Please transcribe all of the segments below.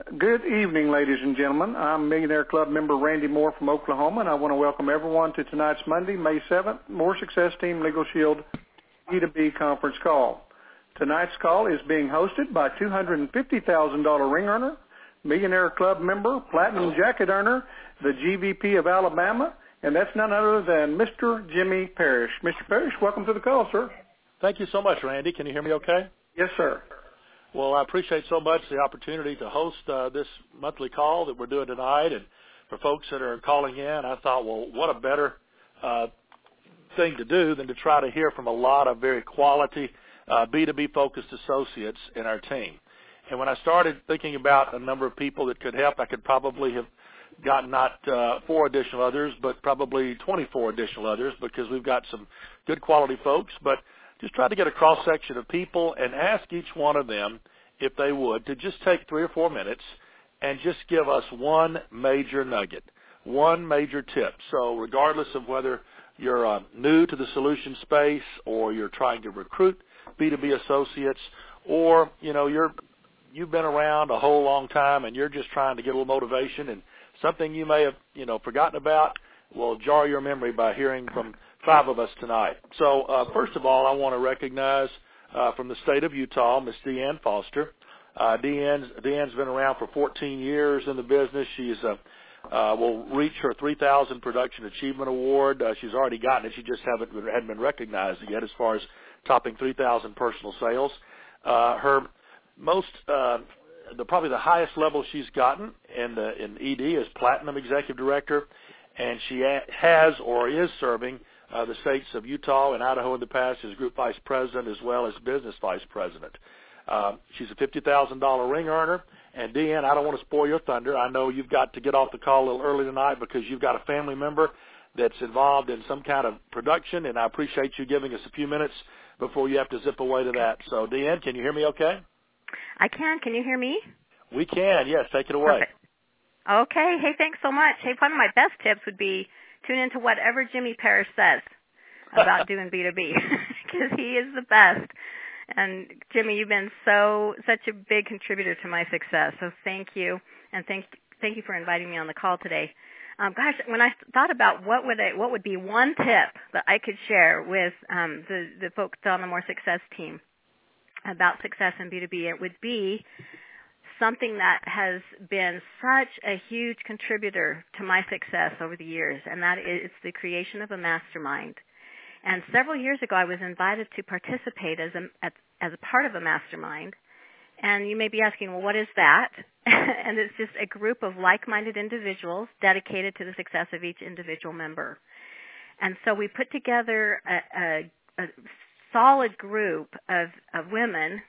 Good evening, ladies and gentlemen. I'm Millionaire Club member Randy Moore from Oklahoma, and I want to welcome everyone to tonight's Monday, May 7th, More Success Team Legal Shield B2B conference call. Tonight's call is being hosted by $250,000 ring earner, Millionaire Club member, Platinum Jacket earner, the GVP of Alabama, and that's none other than Mr. Jimmy Parrish. Mr. Parrish, welcome to the call, sir. Thank you so much, Randy. Can you hear me okay? Yes, sir. Well, I appreciate so much the opportunity to host this monthly call that we're doing tonight. And for folks that are calling in, I thought, well, what a better thing to do than to try to hear from a lot of very quality B2B-focused associates in our team. And when I started thinking about a number of people that could help, I could probably have gotten not 4 additional others, but probably 24 additional others, because we've got some good quality folks. But just try to get a cross-section of people and ask each one of them, if they would, to just take 3 or 4 minutes and just give us one major nugget, one major tip. So regardless of whether you're new to the solution space or you're trying to recruit B2B associates, or, you know, you've been around a whole long time and you're just trying to get a little motivation, and something you may have, forgotten about will jar your memory by hearing from 5 of us tonight. So first of all, I want to recognize from the state of Utah, Miss Deanne Foster. Deanne's been around for 14 years in the business. She's will reach her 3000 Production Achievement Award. She's already gotten it. She just hadn't been recognized yet as far as topping 3,000 personal sales. Her most probably the highest level she's gotten in ED is Platinum Executive Director, and she has or is serving the states of Utah and Idaho in the past as Group Vice President as well as Business Vice President. She's a $50,000 ring earner. And, Deanne, I don't want to spoil your thunder. I know you've got to get off the call a little early tonight because you've got a family member that's involved in some kind of production, and I appreciate you giving us a few minutes before you have to zip away to that. So, Deanne, can you hear me okay? I can. Can you hear me? We can, yes. Take it away. Perfect. Okay. Hey, thanks so much. Hey, one of my best tips would be tune into whatever Jimmy Parrish says about doing B2B because he is the best. And, Jimmy, you've been such a big contributor to my success, so thank you, and thank you for inviting me on the call today. Gosh, when I thought about what would be one tip that I could share with the folks on the More Success team about success in B2B, it would be something that has been such a huge contributor to my success over the years, and that is the creation of a mastermind. And several years ago, I was invited to participate as a part of a mastermind. And you may be asking, well, what is that? And it's just a group of like-minded individuals dedicated to the success of each individual member. And so we put together a solid group of women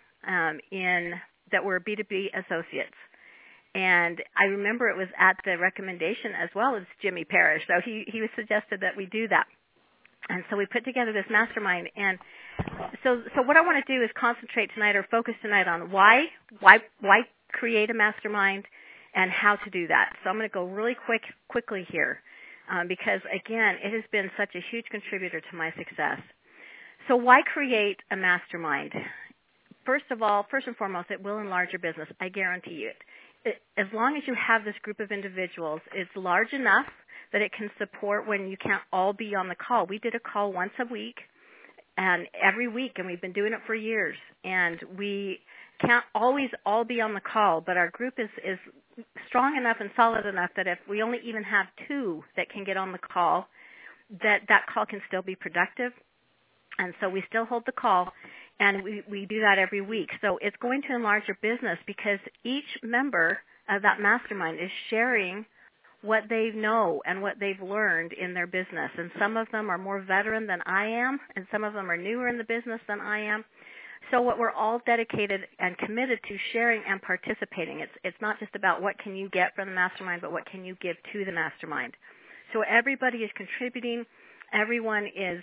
that were B2B associates. And I remember it was at the recommendation as well as Jimmy Parrish. So he was suggested that we do that. And so we put together this mastermind, and so what I want to do is concentrate tonight or focus tonight on why create a mastermind and how to do that. So I'm going to go really quickly here because, again, it has been such a huge contributor to my success. So why create a mastermind? First of all, first and foremost, it will enlarge your business. I guarantee you it. As long as you have this group of individuals, it's large enough that it can support when you can't all be on the call. We did a call once a week and every week, and we've been doing it for years. And we can't always all be on the call, but our group is strong enough and solid enough that if we only even have 2 that can get on the call, that call can still be productive. And so we still hold the call, and we do that every week. So it's going to enlarge your business because each member of that mastermind is sharing what they know and what they've learned in their business. And some of them are more veteran than I am, and some of them are newer in the business than I am. So what we're all dedicated and committed to sharing and participating. It's not just about what can you get from the mastermind, but what can you give to the mastermind. So everybody is contributing. Everyone is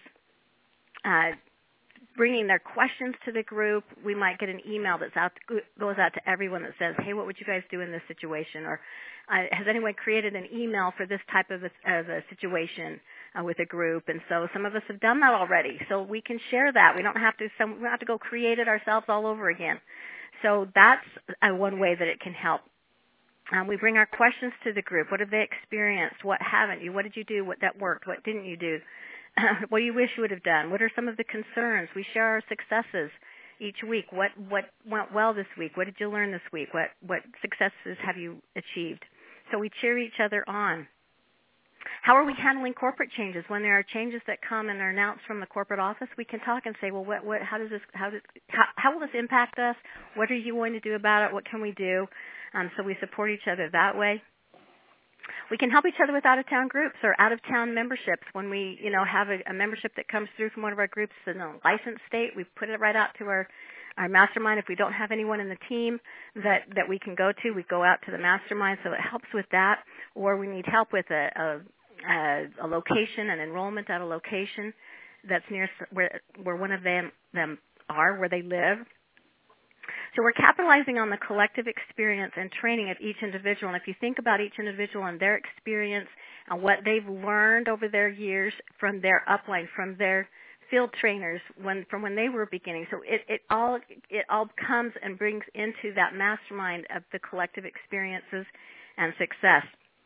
bringing their questions to the group. We might get an email that goes out to everyone that says, hey, what would you guys do in this situation? Or has anyone created an email for this type of a situation with a group? And so some of us have done that already. So we can share that. We don't have to go create it ourselves all over again. So that's one way that it can help. We bring our questions to the group. What have they experienced? What haven't you? What did you do? What that worked? What didn't you do? What do you wish you would have done? What are some of the concerns? We share our successes each week. What went well this week? What did you learn this week? What successes have you achieved? So we cheer each other on. How are we handling corporate changes? When there are changes that come and are announced from the corporate office, we can talk and say, well, how will this impact us? What are you going to do about it? What can we do? So we support each other that way. We can help each other with out-of-town groups or out-of-town memberships. When we, have a membership that comes through from one of our groups in a licensed state, we put it right out to our mastermind. If we don't have anyone in the team that we can go to, we go out to the mastermind, so it helps with that. Or we need help with a location, an enrollment at a location that's near where one of them are, where they live. So we're capitalizing on the collective experience and training of each individual. And if you think about each individual and their experience and what they've learned over their years from their upline, from their field trainers, from when they were beginning. So it all comes and brings into that mastermind of the collective experiences and success.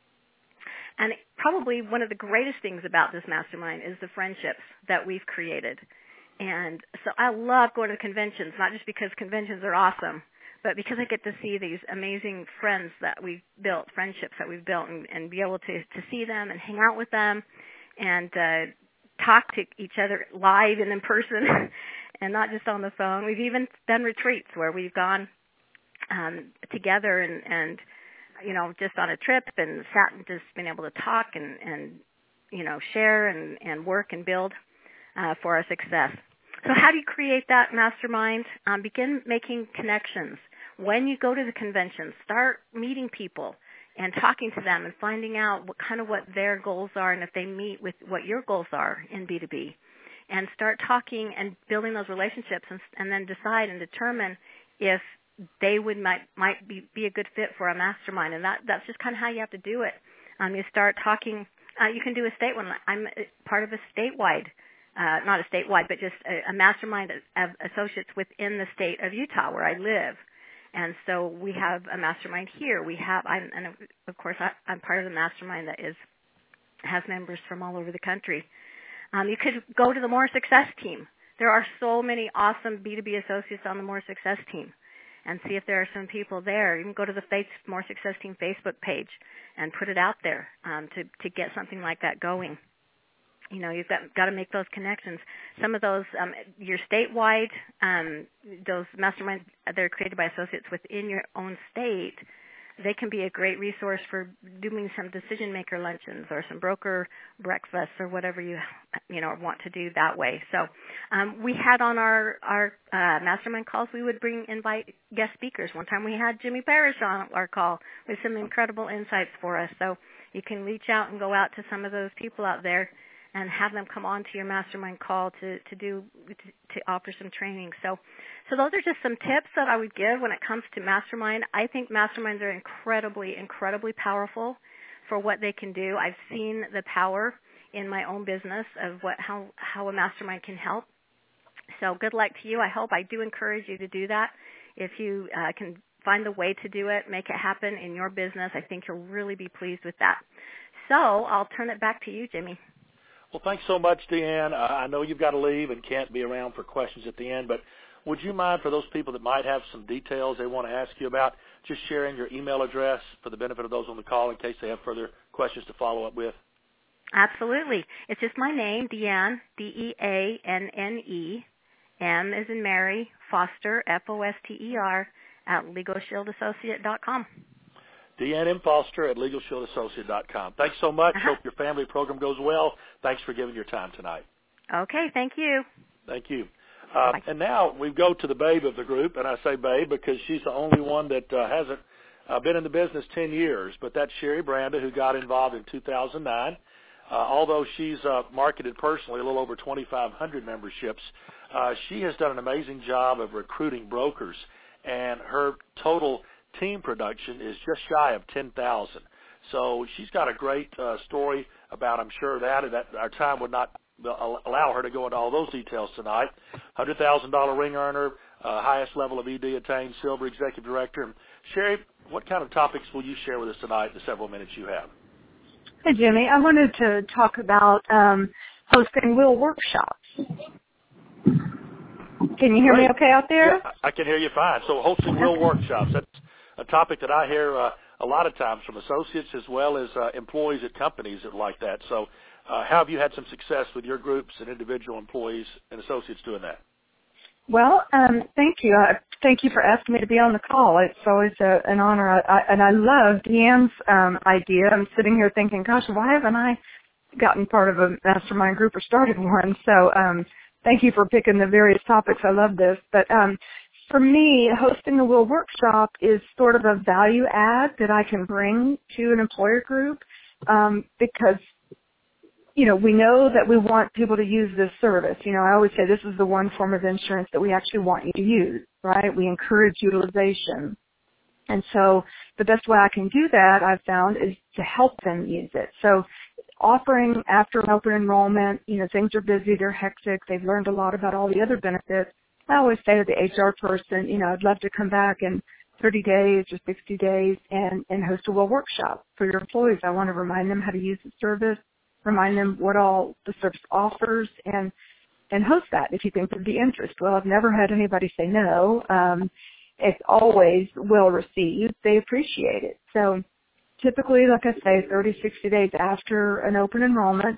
And probably one of the greatest things about this mastermind is the friendships that we've created. And so I love going to conventions, not just because conventions are awesome, but because I get to see these amazing friends that we've built, friendships that we've built, and be able to see them and hang out with them and talk to each other live and in person and not just on the phone. We've even done retreats where we've gone together and just on a trip and sat and just been able to talk and share and work and build for our success. So how do you create that mastermind? Begin making connections. When you go to the convention, start meeting people and talking to them and finding out what their goals are and if they meet with what your goals are in B2B. And start talking and building those relationships and then decide and determine if they might be a good fit for a mastermind. And that's just kind of how you have to do it. You start talking. You can do a state one. I'm part of a statewide, not a statewide, but just a mastermind of associates within the state of Utah where I live. And so we have a mastermind here. I'm part of the mastermind that has members from all over the country. You could go to the More Success team. There are so many awesome B2B associates on the More Success team, and see if there are some people there. You can go to the More Success team Facebook page and put it out there to get something like that going. You've got to make those connections. Some of those, your statewide, those masterminds, they're created by associates within your own state. They can be a great resource for doing some decision maker luncheons or some broker breakfasts or whatever you want to do that way. So we had on our mastermind calls, we would invite guest speakers. One time we had Jimmy Parrish on our call with some incredible insights for us. So you can reach out and go out to some of those people out there and have them come on to your mastermind call to offer some training. So those are just some tips that I would give when it comes to mastermind. I think masterminds are incredibly, incredibly powerful for what they can do. I've seen the power in my own business of how a mastermind can help. So good luck to you. I do encourage you to do that. If you can find the way to do it, make it happen in your business, I think you'll really be pleased with that. So I'll turn it back to you, Jimmy. Well, thanks so much, Deanne. I know you've got to leave and can't be around for questions at the end, but would you mind, for those people that might have some details they want to ask you about, just sharing your email address for the benefit of those on the call in case they have further questions to follow up with? Absolutely. It's just my name, Deanne, Deanne, M as in Mary, Foster, Foster, at LegalShieldAssociate.com. Deanne M. Foster at LegalShieldAssociate.com. Thanks so much. Hope your family program goes well. Thanks for giving your time tonight. Okay, thank you. Thank you. And now we go to the babe of the group, and I say babe because she's the only one that hasn't been in the business 10 years, but that's Sherry Branda, who got involved in 2009. Although she's marketed personally a little over 2,500 memberships, she has done an amazing job of recruiting brokers, and her total team production is just shy of 10,000. So she's got a great story about, I'm sure, that our time would not allow her to go into all those details tonight. $100,000 ring earner, highest level of ED attained, silver executive director. And Sherry, what kind of topics will you share with us tonight in the several minutes you have? Hey, Jimmy. I wanted to talk about hosting will workshops. Can you hear me okay out there? Yeah, I can hear you fine. So hosting will workshops, that's a topic that I hear a lot of times from associates as well as employees at companies that like that. So how have you had some success with your groups and individual employees and associates doing that? Well, thank you. Thank you for asking me to be on the call. It's always an honor. And I love Deanne's idea. I'm sitting here thinking, gosh, why haven't I gotten part of a mastermind group or started one? So thank you for picking the various topics. I love this. But for me, hosting the Will Workshop is sort of a value add that I can bring to an employer group because, you know, we know that we want people to use this service. You know, I always say this is the one form of insurance that we actually want you to use, right? We encourage utilization. And so the best way I can do that, I've found, is to help them use it. So offering after an open enrollment, you know, things are busy, they're hectic, they've learned a lot about all the other benefits. I always say to the HR person, you know, I'd love to come back in 30 days or 60 days and host a Will Workshop for your employees. I want to remind them how to use the service, remind them what all the service offers, and host that if you think there'd be interest. Well, I've never had anybody say no. It's always well received. They appreciate it. So typically, like I say, 30, 60 days after an open enrollment,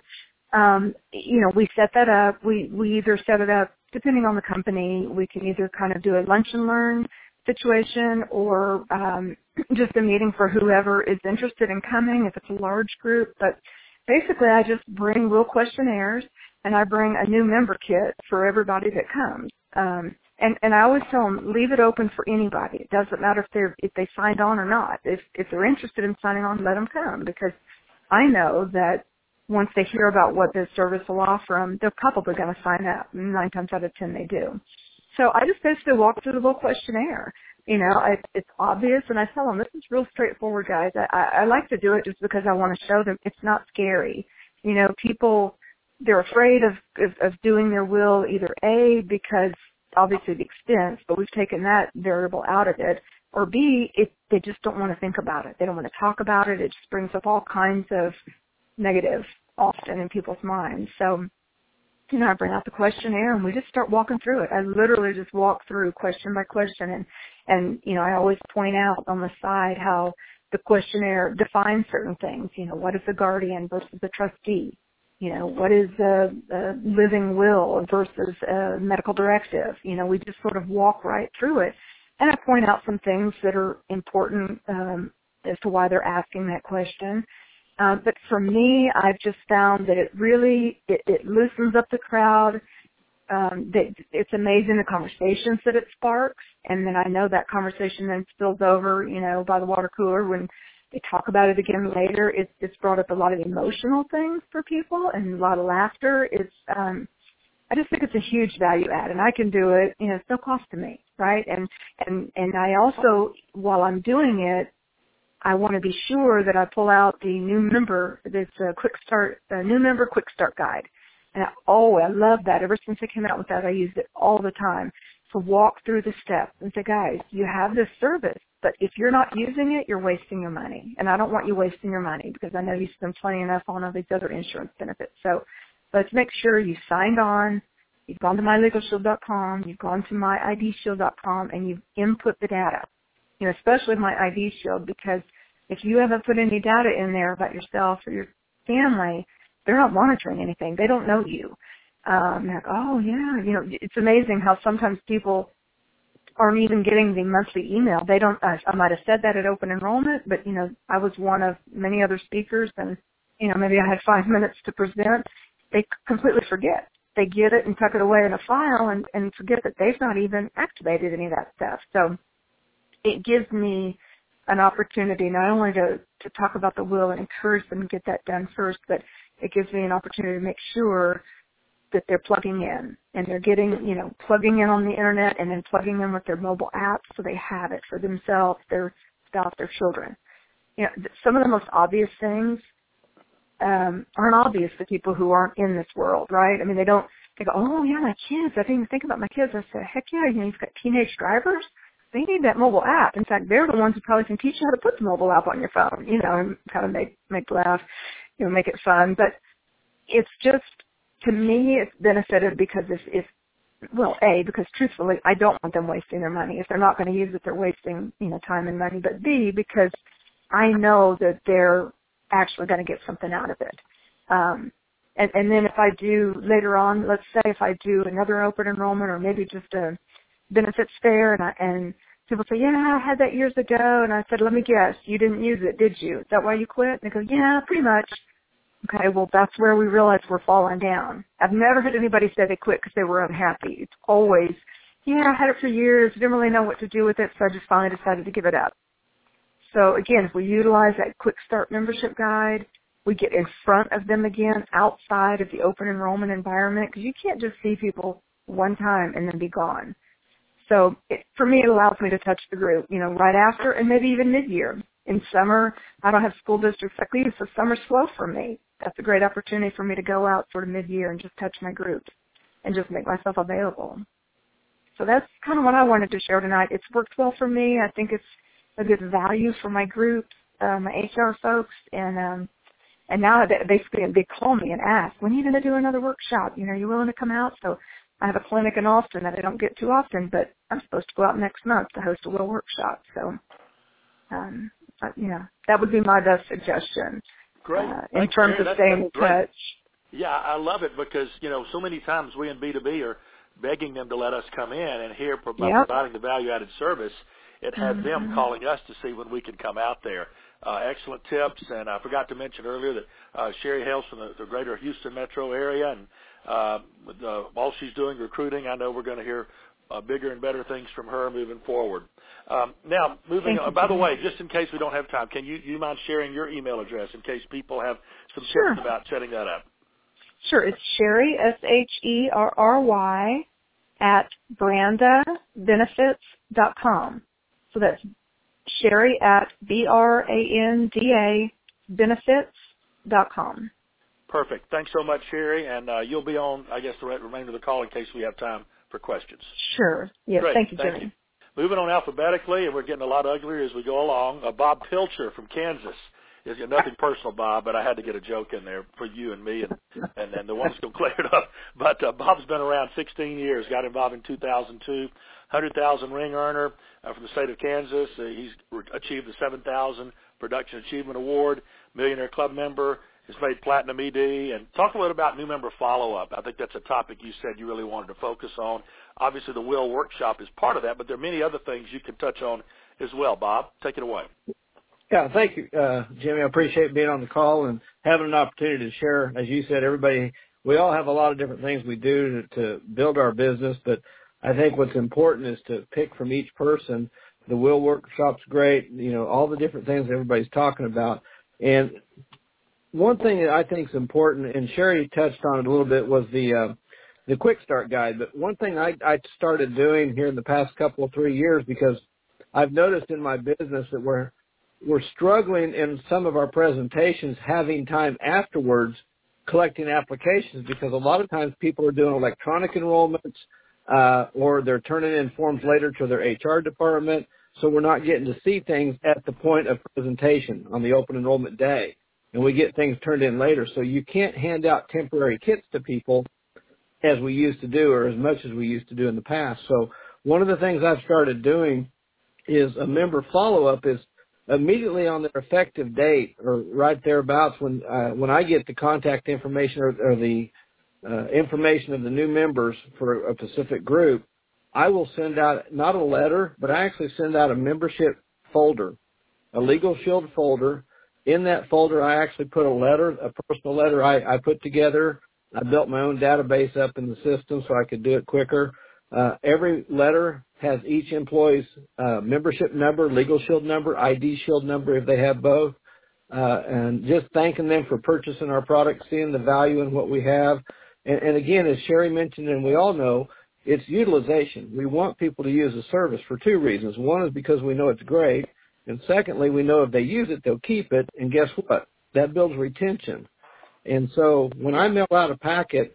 you know, we set that up. We either set it up, depending on the company, we can either kind of do a lunch and learn situation or just a meeting for whoever is interested in coming if it's a large group. But basically, I just bring real questionnaires and I bring a new member kit for everybody that comes. And I always tell them, leave it open for anybody. It doesn't matter if they signed on or not. If they're interested in signing on, let them come, because I know that once they hear about what this service will offer them, they're probably going to sign up. 9 times out of 10 they do. So I just basically walk through the little questionnaire. You know, it's obvious, and I tell them, this is real straightforward, guys. I like to do it just because I want to show them it's not scary. You know, people, they're afraid of doing their will, either A, because obviously the expense, but we've taken that variable out of it, or B, they just don't want to think about it. They don't want to talk about it. It just brings up all kinds of negative often in people's minds. So, you know, I bring out the questionnaire and we just start walking through it. I literally just walk through question by question, and you know, I always point out on the side how the questionnaire defines certain things. You know, what is the guardian versus the trustee? You know, what is a living will versus a medical directive? You know, we just sort of walk right through it. And I point out some things that are important as to why they're asking that question. But for me, I've just found that it really, it loosens up the crowd. That it's amazing the conversations that it sparks. And then I know that conversation then spills over, you know, by the water cooler when they talk about it again later. It's brought up a lot of emotional things for people and a lot of laughter. I just think it's a huge value add, and I can do it. You know, it's no cost to me, right? And I also, while I'm doing it, I want to be sure that I pull out the new member. There's a new member quick start guide, and I love that. Ever since I came out with that, I used it all the time. So walk through the steps and say, guys, you have this service, but if you're not using it, you're wasting your money. And I don't want you wasting your money because I know you spend plenty enough on all these other insurance benefits. So let's make sure you signed on, you've gone to mylegalshield.com, you've gone to myidshield.com, and you've input the data. You know, especially my ID Shield, because if you haven't put any data in there about yourself or your family, they're not monitoring anything. They don't know you. Like, oh, yeah, you know, it's amazing how sometimes people aren't even getting the monthly email. They don't, I might have said that at open enrollment, but, you know, I was one of many other speakers, and, you know, maybe I had 5 minutes to present. They completely forget. They get it and tuck it away in a file and forget that they've not even activated any of that stuff. So it gives me an opportunity not only to talk about the will and encourage them to get that done first, but it gives me an opportunity to make sure that they're plugging in and they're getting, you know, plugging in on the internet and then plugging in with their mobile apps so they have it for themselves, their spouse, their children. You know, some of the most obvious things aren't obvious to people who aren't in this world, right? I mean, they go, oh, yeah, my kids. I didn't even think about my kids. I said, heck yeah, you know, you've got teenage drivers. they need that mobile app. In fact, they're the ones who probably can teach you how to put the mobile app on your phone, and kind of make laugh, make it fun. But it's just, to me, it's benefited because because truthfully, I don't want them wasting their money. If they're not going to use it, they're wasting, time and money. But B, because I know that they're actually going to get something out of it. And then if I do later on, let's say if I do another open enrollment or maybe just a benefits fair, and people say, yeah, I had that years ago, and I said, let me guess, you didn't use it, did you? Is that why you quit? And they go, yeah, pretty much. Okay, well, that's where we realize we're falling down. I've never heard anybody say they quit because they were unhappy. It's always, I had it for years, didn't really know what to do with it, so I just finally decided to give it up. So again, if we utilize that Quick Start membership guide, we get in front of them again outside of the open enrollment environment, because you can't just see people one time and then be gone. So for me, it allows me to touch the group, right after and maybe even mid-year. In summer, I don't have school districts like these, so summer's slow for me. That's a great opportunity for me to go out sort of mid-year and just touch my groups and just make myself available. So that's kind of what I wanted to share tonight. It's worked well for me. I think it's a good value for my groups, my HR folks, and now they call me and ask, when are you going to do another workshop? Are you willing to come out? So I have a clinic in Austin that I don't get too often, but I'm supposed to go out next month to host a little workshop. So, that would be my best suggestion. Great. In terms of staying in touch. Yeah, I love it because, so many times we in B2B are begging them to let us come in, and here by providing the value-added service, it has them calling us to see when we can come out there. Excellent tips, and I forgot to mention earlier that Sherry hails from the greater Houston metro area, and with all she's doing recruiting, I know we're going to hear bigger and better things from her moving forward. Now, moving on, by the way, just in case we don't have time, can you mind sharing your email address in case people have some tips about setting that up? Sure. It's Sherry, SHERRY, at brandabenefits.com. So that's Sherry at BRANDA benefits.com. Perfect. Thanks so much, Sherry. And you'll be on, I guess, the remainder of the call in case we have time for questions. Sure. Yes. Great. Thank you, Jimmy. Moving on alphabetically, and we're getting a lot uglier as we go along. Bob Pilcher from Kansas. Is nothing personal, Bob, but I had to get a joke in there for you and me, and the one's going to clear it up. But Bob's been around 16 years, got involved in 2002, 100,000 ring earner from the state of Kansas. He's achieved the 7,000 Production Achievement Award, Millionaire Club member, has made Platinum ED, and talk a little about new member follow-up. I think that's a topic you said you really wanted to focus on. Obviously, the Will Workshop is part of that, but there are many other things you can touch on as well. Bob, take it away. Yeah, thank you, Jimmy. I appreciate being on the call and having an opportunity to share. As you said, we all have a lot of different things we do to build our business, but I think what's important is to pick from each person. The Will Workshop's great, all the different things everybody's talking about. And one thing that I think is important, and Sherry touched on it a little bit, was the Quick Start Guide. But one thing I started doing here in the past 3 years, because I've noticed in my business that we're struggling in some of our presentations having time afterwards collecting applications, because a lot of times people are doing electronic enrollments or they're turning in forms later to their HR department, so we're not getting to see things at the point of presentation on the open enrollment day, and we get things turned in later. So you can't hand out temporary kits to people as we used to do, or as much as we used to do in the past. So one of the things I've started doing is a member follow-up is immediately on their effective date, or right thereabouts, when I get the contact information or the information of the new members for a specific group, I will send out not a letter, but I actually send out a membership folder, a Legal Shield folder. In that folder, I actually put a personal letter I put together. I built my own database up in the system so I could do it quicker. Every letter has each employee's membership number, Legal Shield number, ID Shield number if they have both, and just thanking them for purchasing our product, seeing the value in what we have. And again, as Sherry mentioned, and we all know, it's utilization. We want people to use the service for two reasons. One is because we know it's great, and secondly, we know if they use it, they'll keep it, and guess what? That builds retention. And so when I mail out a packet,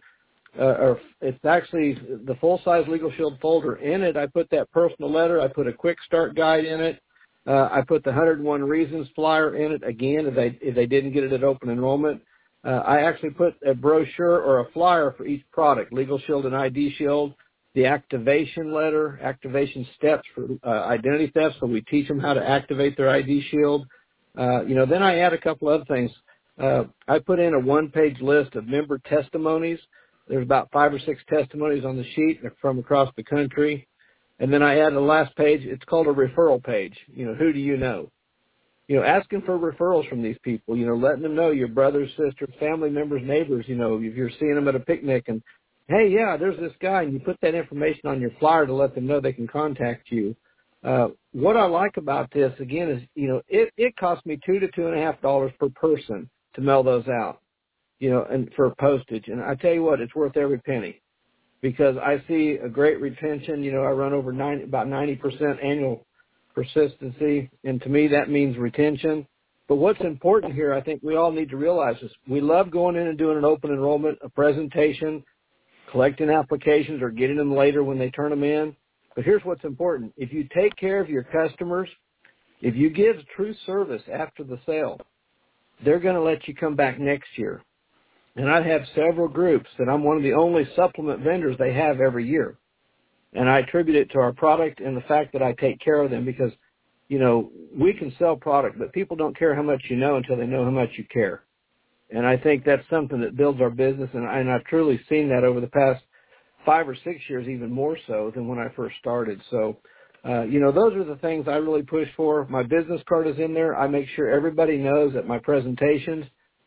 or it's actually the full-size Legal Shield folder. In it, I put that personal letter. I put a quick start guide in it. I put the 101 Reasons flyer in it, again, if they didn't get it at open enrollment. I actually put a brochure or a flyer for each product, Legal Shield and ID Shield, the activation letter, activation steps for identity theft, so we teach them how to activate their ID Shield. Then I add a couple other things. I put in a one-page list of member testimonies. There's about 5 or 6 testimonies on the sheet from across the country. And then I add the last page. It's called a referral page. Who do you know? Asking for referrals from these people, letting them know your brothers, sisters, family members, neighbors, if you're seeing them at a picnic and, hey, yeah, there's this guy, and you put that information on your flyer to let them know they can contact you. What I like about this, again, is, it costs me $2 to $2.50 per person to mail those out, and for postage. And I tell you what, it's worth every penny because I see a great retention. I run over about 90% annual persistency, and to me that means retention. But what's important here, I think we all need to realize is we love going in and doing an open enrollment, a presentation, collecting applications or getting them later when they turn them in. But here's what's important. If you take care of your customers, if you give true service after the sale, they're going to let you come back next year. And I have several groups that I'm one of the only supplement vendors they have every year. And I attribute it to our product and the fact that I take care of them because, we can sell product, but people don't care how much you know until they know how much you care. And I think that's something that builds our business, and I've truly seen that over the past 5 or 6 years, even more so than when I first started. So, those are the things I really push for. My business card is in there. I make sure everybody knows at my presentations,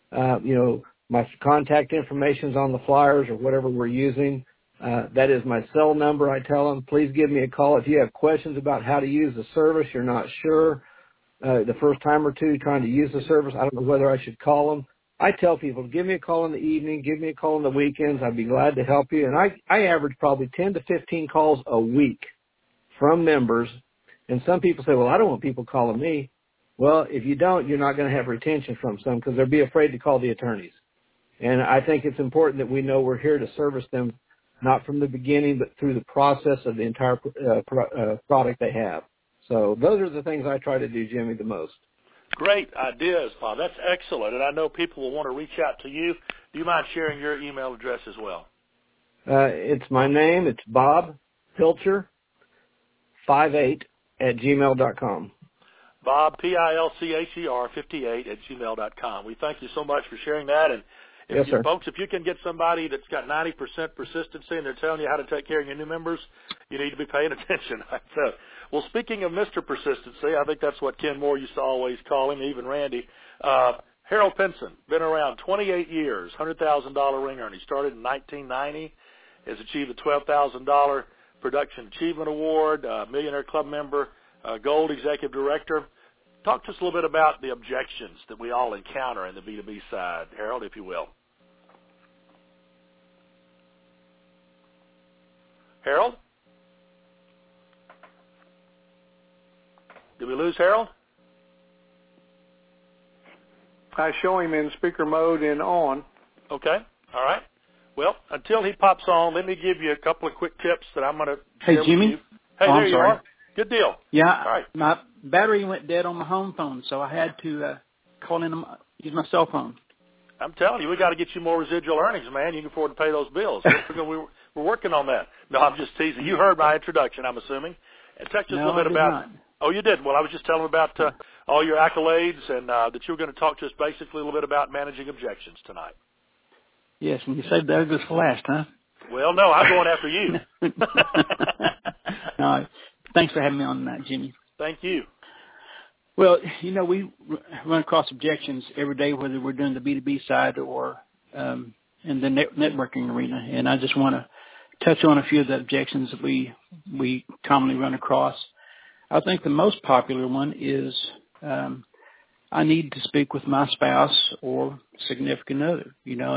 my contact information's on the flyers or whatever we're using. That is my cell number. I tell them, please give me a call. If you have questions about how to use the service, you're not sure, the first time or two trying to use the service, I don't know whether I should call them. I tell people, give me a call in the evening, give me a call on the weekends. I'd be glad to help you. And I average probably 10 to 15 calls a week from members. And some people say, well, I don't want people calling me. Well, if you don't, you're not going to have retention from some because they'll be afraid to call the attorneys. And I think it's important that we know we're here to service them, not from the beginning, but through the process of the entire product they have. So those are the things I try to do, Jimmy, the most. Great ideas, Bob. That's excellent. And I know people will want to reach out to you. Do you mind sharing your email address as well? It's my name. It's Bob Pilcher 58@gmail.com. Bob, Pilcher 58@gmail.com. We thank you so much for sharing that. And yes, sir. Folks, if you can get somebody that's got 90% persistency and they're telling you how to take care of your new members, you need to be paying attention. So, well, speaking of Mr. Persistency, I think that's what Ken Moore used to always call him, even Randy. Harold Pinson, been around 28 years, $100,000 ring earner. He started in 1990, has achieved a $12,000 Production Achievement Award, Millionaire Club member, Gold Executive Director. Talk to us a little bit about the objections that we all encounter in the B2B side, Harold, if you will. Harold? Did we lose Harold? I show him in speaker mode and on. Okay. All right. Well, until he pops on, let me give you a couple of quick tips that I'm going to share with you. Hey, Jimmy. Hey, there you are. Good deal. Yeah. All right. My battery went dead on my home phone, so I had to call in use my cell phone. I'm telling you, we got to get you more residual earnings, man. You can afford to pay those bills. We're working on that. No, I'm just teasing. You heard my introduction, I'm assuming. And talk to us a little bit about. Not. Oh, you did. Well, I was just telling about all your accolades and that you were going to talk to us basically a little bit about managing objections tonight. Yes, and you saved the ugly for last, huh? Well, no, I'm going after you. All right. Thanks for having me on tonight, Jimmy. Thank you. Well, we run across objections every day, whether we're doing the B2B side or in the networking arena. And I just want to touch on a few of the objections that we commonly run across. I think the most popular one is I need to speak with my spouse or significant other.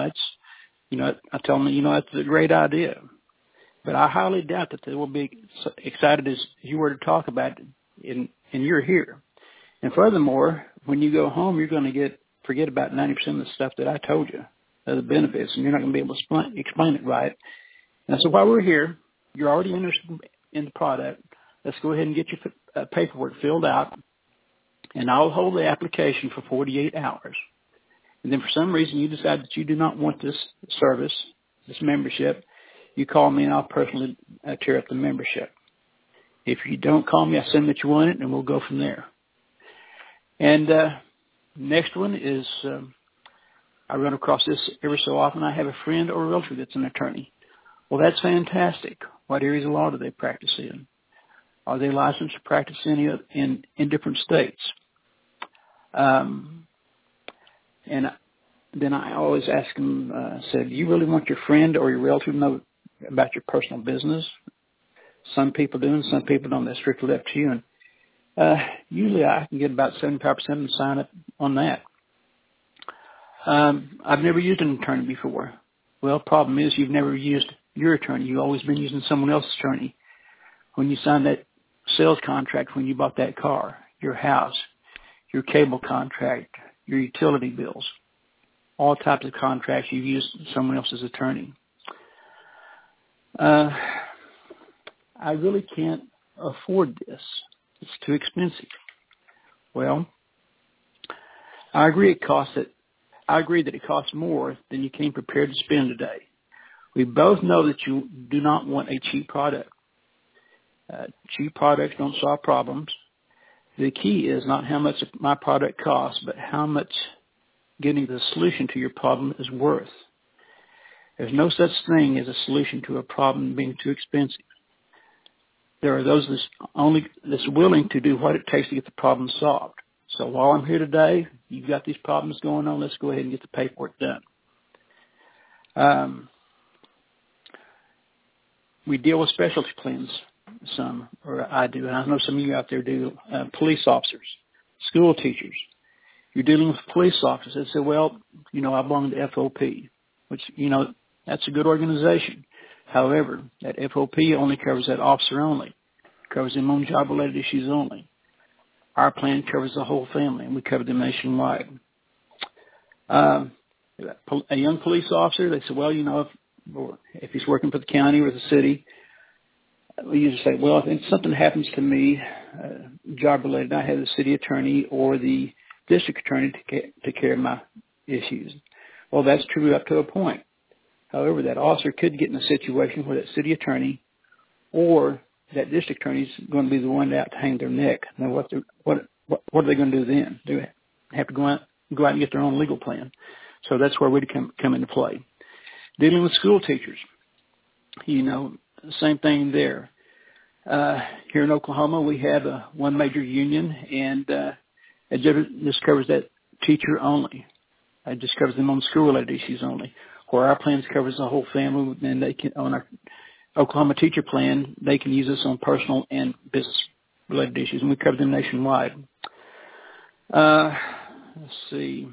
I tell them, that's a great idea. But I highly doubt that they will be excited as you were to talk about it, and you're here. And furthermore, when you go home, you're going to forget about 90% of the stuff that I told you. the benefits, and you're not going to be able to explain it right. And so while we're here, you're already interested in the product. Let's go ahead and get your paperwork filled out, and I'll hold the application for 48 hours. And then for some reason you decide that you do not want this service, this membership, you call me and I'll personally tear up the membership. If you don't call me, I assume that you want it, and we'll go from there. And next one is I run across this every so often. I have a friend or a realtor that's an attorney. Well, that's fantastic. What areas of law do they practice in? Are they licensed to practice in different states? And then I always ask them, do you really want your friend or your realtor to know about your personal business? Some people do, and some people don't. That's strictly up to you. And usually I can get about 75% of them sign up on that. I've never used an attorney before. Well, problem is you've never used your attorney. You've always been using someone else's attorney. When you signed that sales contract, when you bought that car, your house, your cable contract, your utility bills, all types of contracts, you've used someone else's attorney. I really can't afford this. It's too expensive. Well, I agree that it costs more than you came prepared to spend today. We both know that you do not want a cheap product. Cheap products don't solve problems. The key is not how much my product costs, but how much getting the solution to your problem is worth. There's no such thing as a solution to a problem being too expensive. There are those that's willing to do what it takes to get the problem solved. So while I'm here today, you've got these problems going on. Let's go ahead and get the paperwork done. We deal with specialty plans, or I do, and I know some of you out there do. Police officers, school teachers. You're dealing with police officers that say, well, I belong to FOP, which, that's a good organization. However, that FOP only covers that officer only, covers them on job-related issues only. Our plan covers the whole family, and we cover them nationwide. A young police officer, they say, well, if he's working for the county or the city, we usually say, well, if something happens to me, job-related, I have the city attorney or the district attorney to take care of my issues. Well, that's true up to a point. However, that officer could get in a situation where that city attorney or that district attorney is going to be the one out to hang their neck. Now, what are they going to do then? Do they have to go out and get their own legal plan? So that's where we come into play. Dealing with school teachers, same thing there. Here in Oklahoma, we have one major union, and it just covers that teacher only. It just covers them on school-related issues only. Where our plans covers the whole family, and they can, on our Oklahoma teacher plan, they can use us on personal and business-related issues, and we cover them nationwide. Let's see.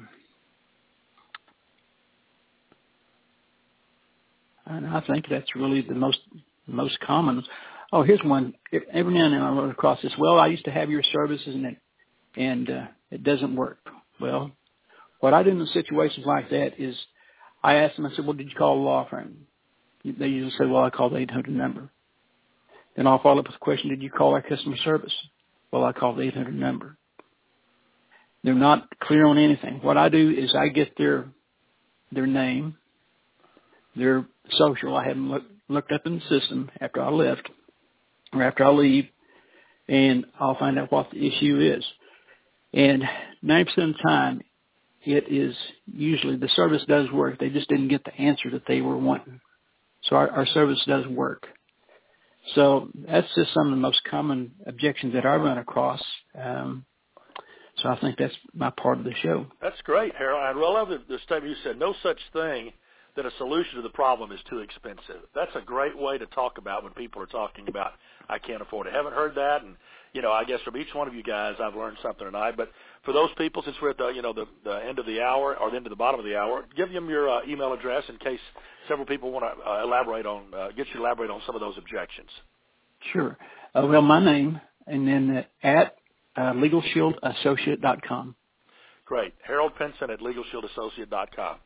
And I think that's really the most common. Oh, here's one. Every now and then I run across this. Well, I used to have your services, and it doesn't work. Well, what I do in situations like that is I ask them, I said, well, did you call a law firm? They usually say, well, I called the 800 number. Then I'll follow up with the question, did you call our customer service? Well, I called the 800 number. They're not clear on anything. What I do is I get their name, their social. I have them looked up in the system after I left or after I leave, and I'll find out what the issue is. And 90% of the time, it is usually the service does work. They just didn't get the answer that they were wanting. So our service does work. So that's just some of the most common objections that I run across. So I think that's my part of the show. That's great, Harold. I love the statement you said, no such thing that a solution to the problem is too expensive. That's a great way to talk about when people are talking about, I can't afford it. I haven't heard that, and, I guess from each one of you guys I've learned something tonight. But for those people, since we're at the end of the hour or the end of the bottom of the hour, give them your email address in case several people want to get you to elaborate on some of those objections. Sure. Well, my name, and then at LegalShieldAssociate.com. Great. Harold Pinson at LegalShieldAssociate.com.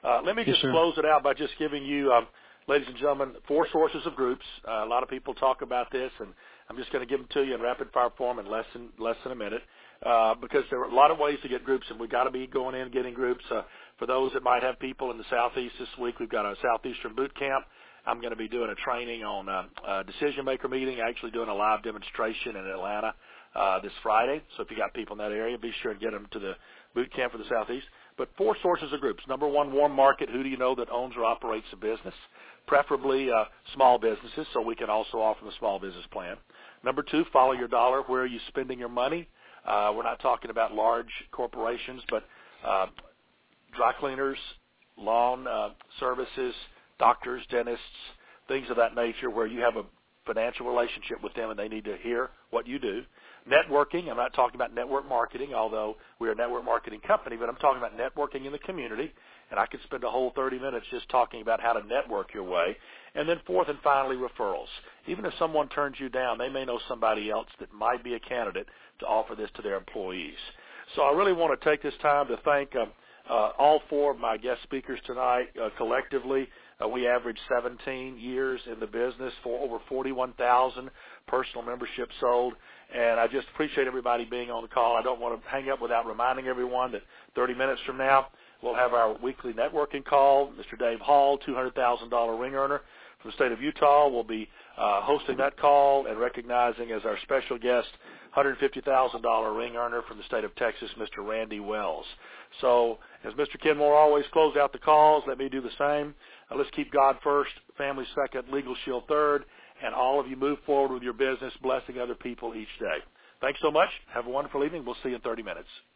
Let me just close it out by just giving you, ladies and gentlemen, 4 sources of groups. A lot of people talk about this, and I'm just going to give them to you in rapid-fire form in less than a minute, because there are a lot of ways to get groups, and we've got to be going in and getting groups. For those that might have people in the Southeast this week, we've got a Southeastern boot camp. I'm going to be doing a training on decision-maker meeting, actually doing a live demonstration in Atlanta this Friday. So if you got people in that area, be sure and get them to the boot camp for the Southeast. But 4 sources of groups. Number 1, warm market. Who do you know that owns or operates a business? Preferably small businesses, so we can also offer them a small business plan. Number 2, follow your dollar. Where are you spending your money? We're not talking about large corporations, but dry cleaners, lawn services, doctors, dentists, things of that nature where you have a financial relationship with them and they need to hear what you do. Networking, I'm not talking about network marketing, although we're a network marketing company, but I'm talking about networking in the community, and I could spend a whole 30 minutes just talking about how to network your way. And then 4th and finally, referrals. Even if someone turns you down, they may know somebody else that might be a candidate to offer this to their employees. So I really want to take this time to thank all 4 of my guest speakers tonight collectively. We average 17 years in the business, for over 41,000 personal memberships sold, and I just appreciate everybody being on the call. I don't want to hang up without reminding everyone that 30 minutes from now, we'll have our weekly networking call. Mr. Dave Hall, $200,000 ring earner from the state of Utah, will be hosting that call and recognizing as our special guest $150,000 ring earner from the state of Texas, Mr. Randy Wells. So as Mr. Kenmore always closes out the calls, let me do the same. Let's keep God first, family second, Legal Shield third, and all of you move forward with your business, blessing other people each day. Thanks so much. Have a wonderful evening. We'll see you in 30 minutes.